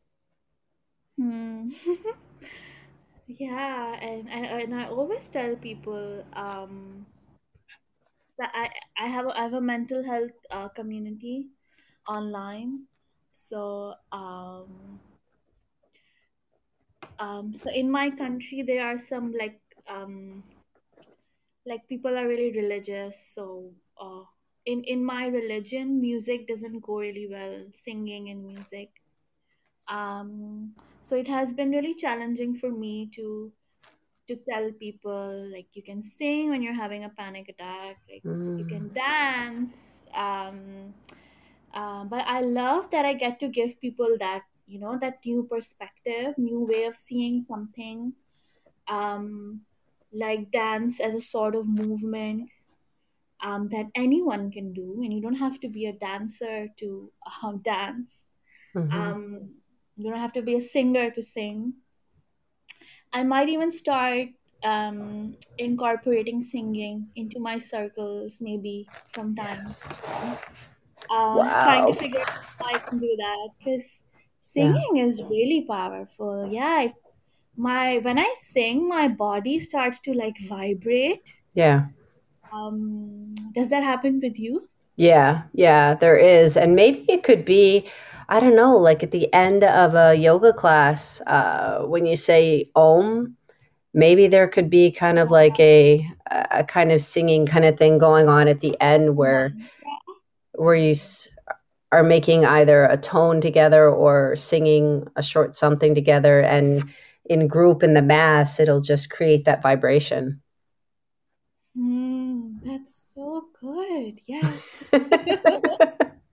mm. Yeah, and, and and I always tell people, um that I I have a, I have a mental health uh, community online. So um um so in my country there are some like um like people are really religious. So uh in in my religion, music doesn't go really well, singing and music. Um so it has been really challenging for me to to tell people, like, you can sing when you're having a panic attack, like you Mm, can dance. um uh, but I love that I get to give people that, you know, that new perspective, new way of seeing something, um like dance as a sort of movement, um, that anyone can do, and you don't have to be a dancer to um, dance. mhm. um, you don't have to be a singer to sing. I might even start um, incorporating singing into my circles, maybe sometime Yes. soon. Uh, trying to Wow. figure out how I can do that, because Yeah. singing is really powerful. Yeah, it, my when I sing, my body starts to like vibrate. Yeah. Um, does that happen with you? Yeah, yeah, there is. And maybe it could be, I don't know, like at the end of a yoga class, uh, when you say Om, maybe there could be kind of like a a kind of singing kind of thing going on at the end where Mantra, where you mantra. s- are making either a tone together or singing a short something together, and in group in the mass, it'll just create that vibration. Mm, that's so good. Yes.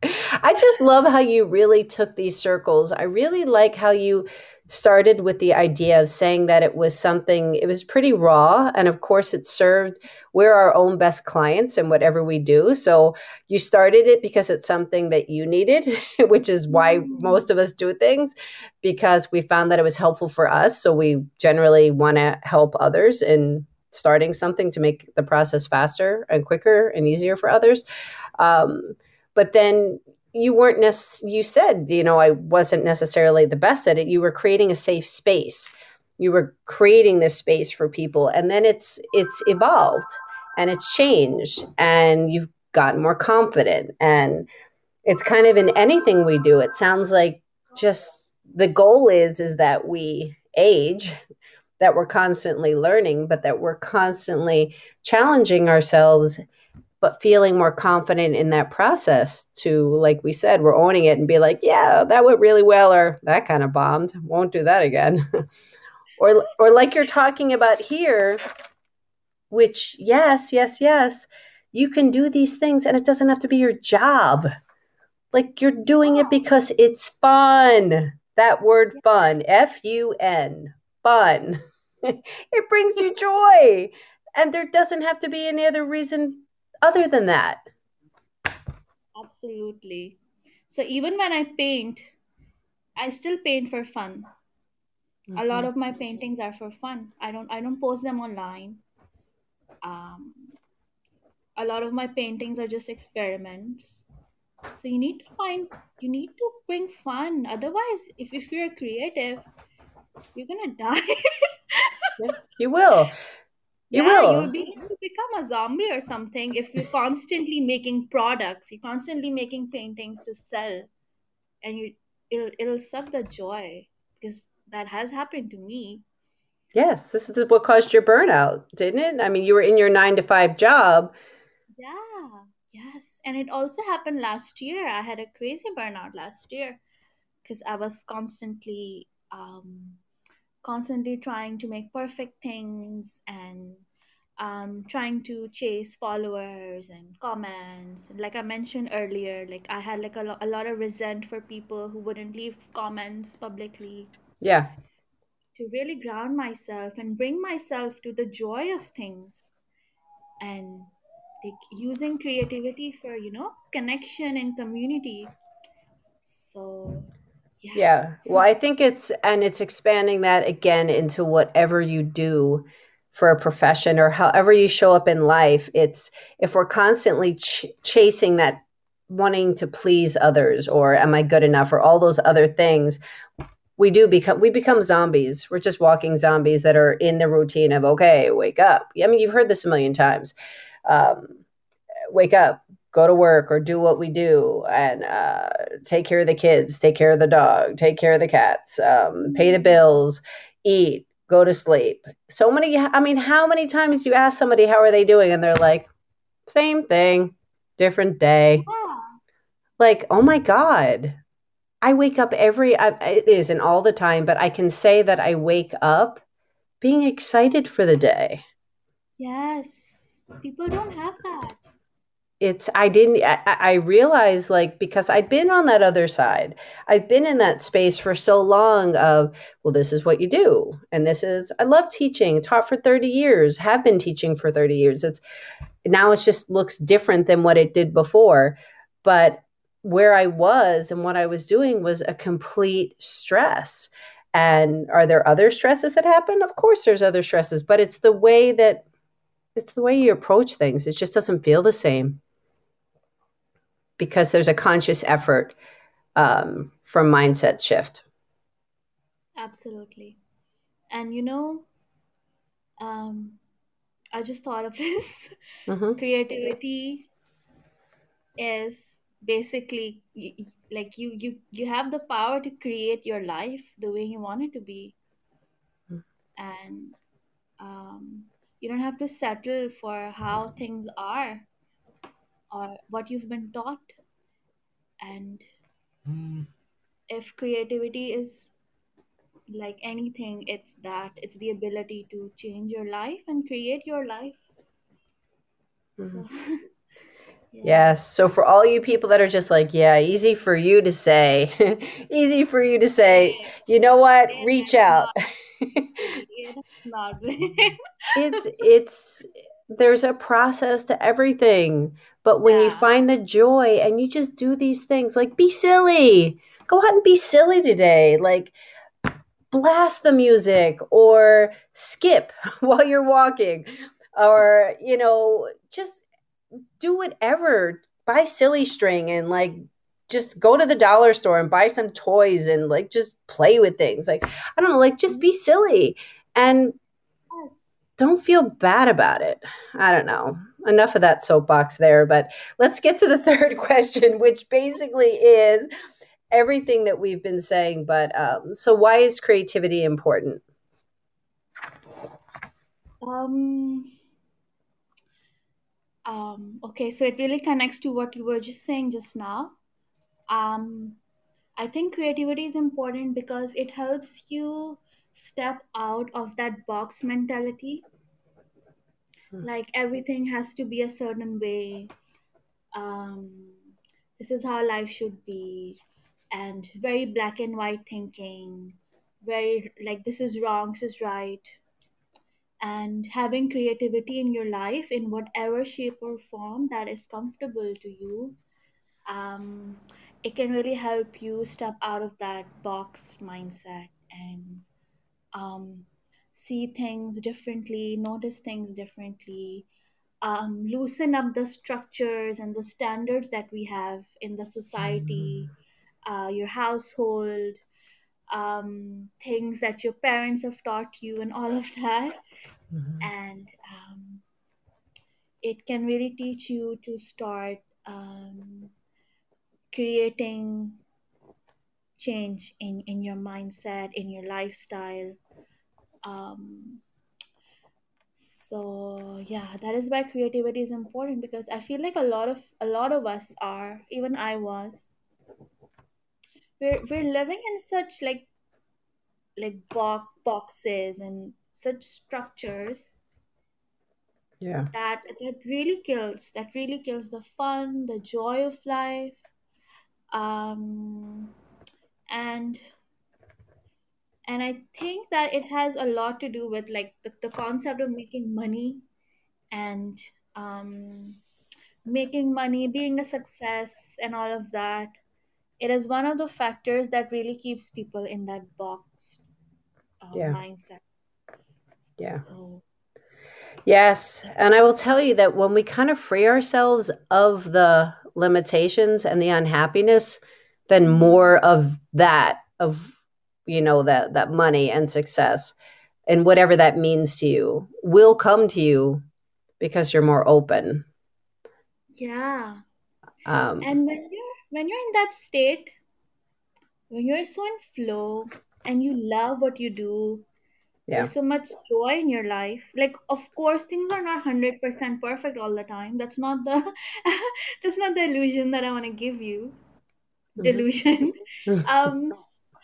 I just love how you really took these circles. I really like how you started with the idea of saying that it was something, it was pretty raw. And of course, it served, we're our own best clients in whatever we do. So you started it because it's something that you needed, which is why Mm, most of us do things, because we found that it was helpful for us. So we generally want to help others in starting something to make the process faster and quicker and easier for others. Um, but then you weren't nec- you said, you know, I wasn't necessarily the best at it. You were creating a safe space. You were creating this space for people, and then it's it's evolved and it's changed, and you've gotten more confident. And it's kind of in anything we do. It sounds like just the goal is is that we age, that we're constantly learning, but that we're constantly challenging ourselves, but feeling more confident in that process to, like we said, we're owning it and be like, yeah, that went really well, or that kind of bombed. Won't do that again. or or like you're talking about here, which yes, yes, yes, you can do these things and it doesn't have to be your job. Like you're doing it yeah, because it's fun. That word fun, F U N, fun. It brings you joy. And there doesn't have to be any other reason other than that. absolutely. So even when I paint, I still paint for fun. A lot Mhm. of my paintings are for fun. I don't I don't post them online. Um, a lot of my paintings are just experiments. So you need to find you need to bring fun. Otherwise, if, if you're creative, you're gonna die. Yeah, you will. You Yeah, you'll will. be you'll become a zombie or something if you're constantly making products, you're constantly making paintings to sell, and you it'll it'll suck the joy, because that has happened to me. Yes, this is what caused your burnout, didn't it? I mean, you were in your nine to five job. Yeah, yes. And it also happened last year. I had a crazy burnout last year because I was constantly um constantly trying to make perfect things, and um, trying to chase followers and comments. And like I mentioned earlier, like I had like a, lo- a lot of resent for people who wouldn't leave comments publicly. Yeah. To really ground myself and bring myself to the joy of things, and like using creativity for, you know, connection and community. So yeah. Yeah. Well, I think it's, and it's expanding that again into whatever you do for a profession or however you show up in life. It's if we're constantly ch- chasing that, wanting to please others, or am I good enough, or all those other things, we do become, we become zombies. We're just walking zombies that are in the routine of, okay, wake up. I mean, you've heard this a million times. Um, Wake up, go to work, or do what we do, and uh, take care of the kids, take care of the dog, take care of the cats, um, pay the Mm. bills, eat, go to sleep. So many, I mean, how many times do you ask somebody, how are they doing? And they're like, same thing, different day. Yeah. Like, oh my God. I wake up every, I, it isn't all the time, but I can say that I wake up being excited for the day. Yes. People don't have that. It's I didn't I, I realized, like, because I'd been on that other side, I've been in that space for so long of, well, this is what you do, and this is, I love teaching, taught for thirty years, have been teaching for thirty years. It's now, it just looks different than what it did before, but where I was and what I was doing was a complete stress. And are there other stresses that happen? Of course there's other stresses, but it's the way that, it's the way you approach things, it just doesn't feel the same because there's a conscious effort um, from mindset shift. Absolutely. And you know, um, I just thought of this. Hmm. Creativity is basically y- y- like you you you have the power to create your life the way you want it to be, and um, you don't have to settle for how things are or what you've been taught. And if creativity is like anything, it's that it's the ability to change your life and create your life. Hmm. So Yeah. Yes. So for all you people that are just like, yeah, easy for you to say, easy for you to say, Hey, you know what? hey, Reach that's out. not me. Yeah, that's not me. it's it's there's a process to everything. But when you Yeah. find the joy and you just do these things, like be silly. Go out and be silly today. Like blast the music or skip while you're walking or you know just do whatever. Buy silly string and like just go to the dollar store and buy some toys and like just play with things. Like I don't know, like just be silly and Yes. don't feel bad about it. I don't know. Enough of that soapbox there, but let's get to the third question, which basically is everything that we've been saying. But um, so, why is creativity important? Um, um, okay, so it really connects to what you were just saying just now. Um, I think creativity is important because it helps you step out of that box mentality. Like everything has to be a certain way. Um, this is how life should be, and very black and white thinking. Very like this is wrong, this is right, and having creativity in your life in whatever shape or form that is comfortable to you, um, it can really help you step out of that box mindset and um, see things differently, notice things differently, um, loosen up the structures and the standards that we have in the society, uh, your household, um, things that your parents have taught you, and all of that. Mhm. And um, it can really teach you to start um, creating change in, in your mindset, in your lifestyle. Um, so yeah, that is why creativity is important because I feel like a lot of a lot of us are, even I was, we're we're living in such like like box boxes and such structures Yeah. that that really kills that really kills the fun, the joy of life. Um, and and I think that it has a lot to do with like the, the concept of making money and um, making money, being a success, and all of that. It is one of the factors that really keeps people in that box uh, Yeah. mindset. Yeah. So Yes. And I will tell you that when we kind of free ourselves of the limitations and the unhappiness, then mhm. more of that, of, you know, that, that money and success and whatever that means to you will come to you because you're more open. Yeah, Um, and when you're when you're in that state, when you're so in flow and you love what you do, yeah. there's so much joy in your life. Like, of course, things are not one hundred percent perfect all the time. That's not the that's not the illusion that I want to give you. Mhm. Delusion. um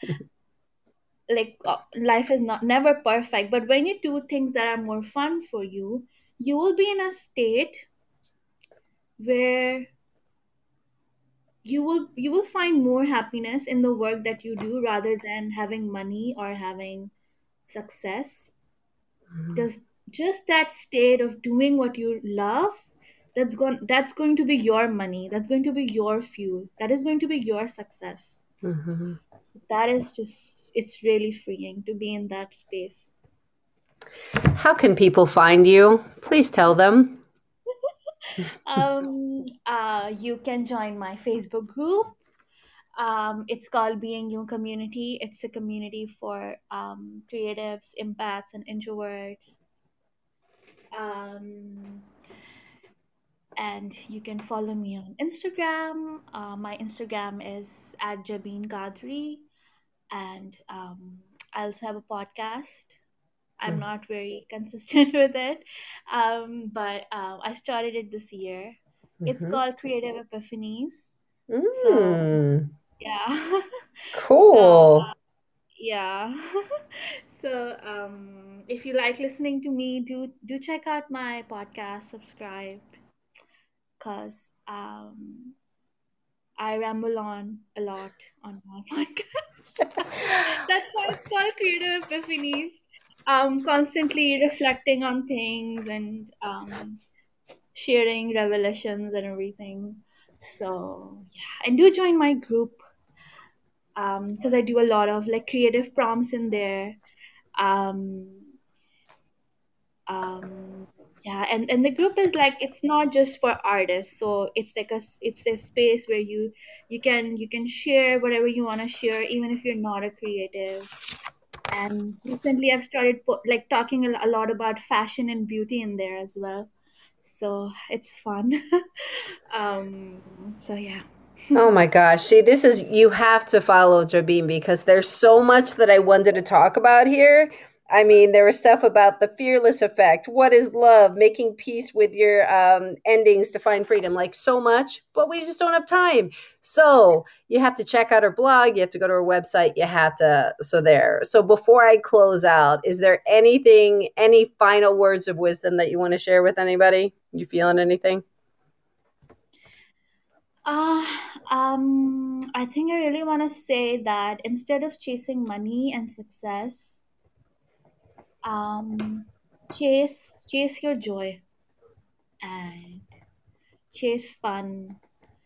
like uh, life is not never perfect, but when you do things that are more fun for you, you will be in a state where you will you will find more happiness in the work that you do rather than having money or having success. Mhm. Does just that state of doing what you love, that's going that's going to be your money, that's going to be your fuel, that is going to be your success. Mhm. So that is just, it's really freeing to be in that space. How can people find you? Please tell them. um uh you can join my Facebook group. Um it's called Being You Community. It's a community for um creatives, empaths, and introverts. um and you can follow me on Instagram. Uh, my Instagram is at Jabeen Gadri, and um, I also have a podcast. I'm not very consistent with it, um, but um, I started it this year. It's Mhm. called Creative Epiphanies. So Mm, yeah, so cool. yeah, so um, if you like listening to me, do do check out my podcast, subscribe, because um, I ramble on a lot on my podcast. That's why it's called Creative Epiphanies. Um, constantly reflecting on things and um, sharing revelations and everything. So yeah, and do join my group um because I do a lot of like creative prompts in there. Um, um, yeah, and and the group is like it's not just for artists, so it's like a s- it's a space where you you can you can share whatever you want to share, even if you're not a creative. And recently, I've started po- like talking a, a lot about fashion and beauty in there as well. So it's fun. um, so yeah. Oh my gosh. See, this is, you have to follow Jabin because there's so much that I wanted to talk about here. I mean, there was stuff about the fearless effect. What is love? Making peace with your um, endings to find freedom. Like so much, but we just don't have time. So you have to check out her blog. You have to go to her website. You have to. So there. So before I close out, is there anything, any final words of wisdom that you want to share with anybody? You feeling anything? Uh, um, I think I really want to say that instead of chasing money and success, um, chase chase your joy and chase fun.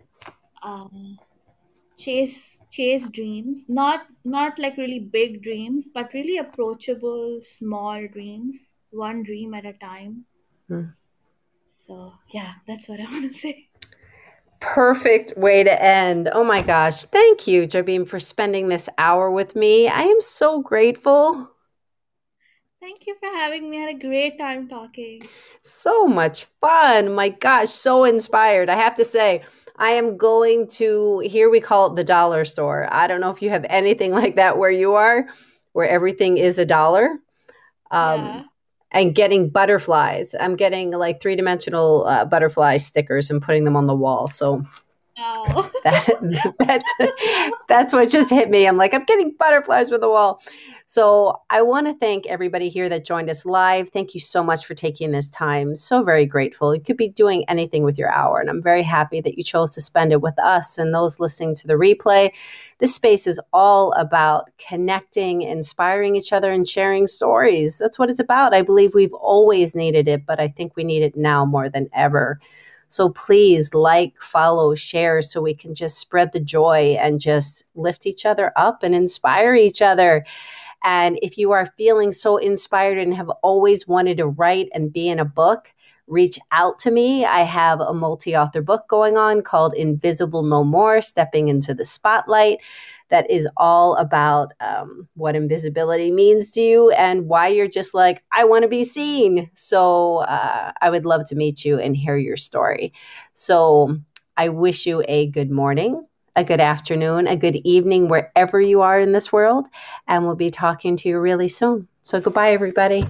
Um, chase chase dreams, not not like really big dreams, but really approachable, small dreams, one dream at a time. Hmm. So yeah, that's what I want to say. Perfect way to end. Oh my gosh. Thank you, Jabin, for spending this hour with me. I am so grateful. Thank you for having me. I had a great time talking. So much fun. My gosh, so inspired. I have to say, I am going to, here we call it the dollar store. I don't know if you have anything like that where you are, where everything is a dollar. Um, Yeah. and getting butterflies. I'm getting like three dimensional uh, butterfly stickers and putting them on the wall. So Oh. that that's that's what just hit me. I'm like, I'm getting butterflies with the wall. So I want to thank everybody here that joined us live. Thank you so much for taking this time. So very grateful. You could be doing anything with your hour, and I'm very happy that you chose to spend it with us and those listening to the replay. This space is all about connecting, inspiring each other, and sharing stories. That's what it's about. I believe we've always needed it, but I think we need it now more than ever. So please like, follow, share so we can just spread the joy and just lift each other up and inspire each other. And if you are feeling so inspired and have always wanted to write and be in a book, reach out to me. I have a multi-author book going on called Invisible No More, Stepping into the Spotlight. That is all about um, what invisibility means to you and why you're just like, I want to be seen. So uh, I would love to meet you and hear your story. So I wish you a good morning, a good afternoon, a good evening, wherever you are in this world. And we'll be talking to you really soon. So goodbye, everybody.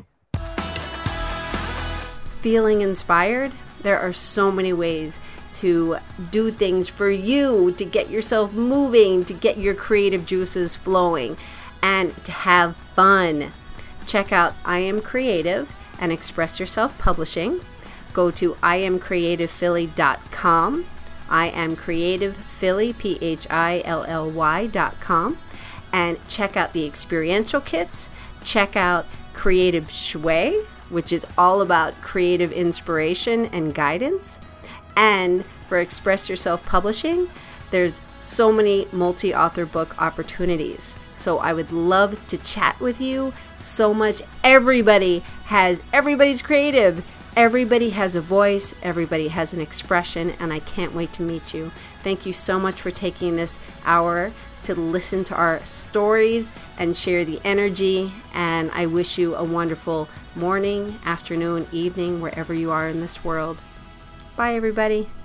Feeling inspired? There are so many ways to do things for you, to get yourself moving, to get your creative juices flowing, and to have fun. Check out I Am Creative and Express Yourself Publishing. Go to I am creative philly dot com. I am creative philly, P H I L L Y dot com. And check out the experiential kits. Check out Creative Shui, which is all about creative inspiration and guidance. And for Express Yourself Publishing, there's so many multi-author book opportunities. So I would love to chat with you so much. Everybody has, everybody's creative. Everybody has a voice. Everybody has an expression. And I can't wait to meet you. Thank you so much for taking this hour to listen to our stories and share the energy. And I wish you a wonderful morning, afternoon, evening, wherever you are in this world. Bye, everybody.